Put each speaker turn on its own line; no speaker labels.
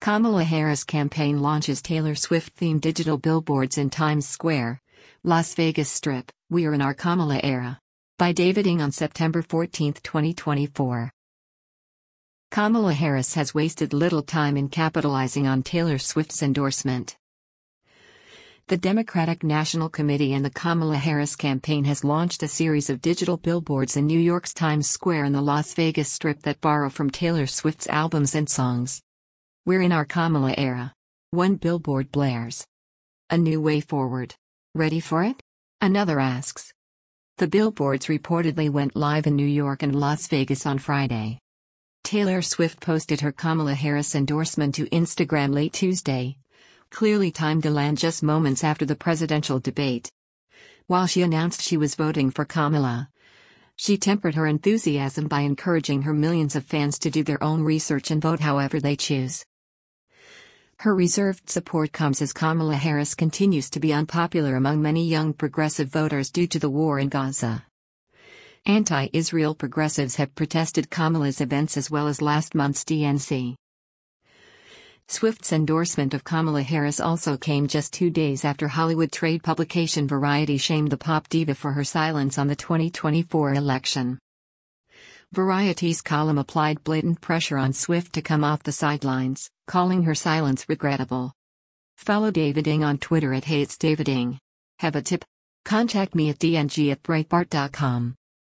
Kamala Harris campaign launches Taylor Swift-themed digital billboards in Times Square, Las Vegas Strip. We are in our Kamala era. By David Ng on September 14, 2024. Kamala Harris has wasted little time in capitalizing on Taylor Swift's endorsement. The Democratic National Committee and the Kamala Harris campaign has launched a series of digital billboards in New York's Times Square and the Las Vegas Strip that borrow from Taylor Swift's albums and songs. We're in our Kamala era. One billboard blares. A new way forward. Ready for it? Another asks. The billboards reportedly went live in New York and Las Vegas on Friday. Taylor Swift posted her Kamala Harris endorsement to Instagram late Tuesday, clearly timed to land just moments after the presidential debate. While she announced she was voting for Kamala, she tempered her enthusiasm by encouraging her millions of fans to do their own research and vote however they choose. Her reserved support comes as Kamala Harris continues to be unpopular among many young progressive voters due to the war in Gaza. Anti-Israel progressives have protested Kamala's events as well as last month's DNC. Swift's endorsement of Kamala Harris also came just 2 days after Hollywood trade publication Variety shamed the pop diva for her silence on the 2024 election. Variety's column applied blatant pressure on Swift to come off the sidelines, calling her silence regrettable. Follow David Ng on Twitter at @HeyIt'sDavidNg. Have a tip? Contact me at dng@breitbart.com.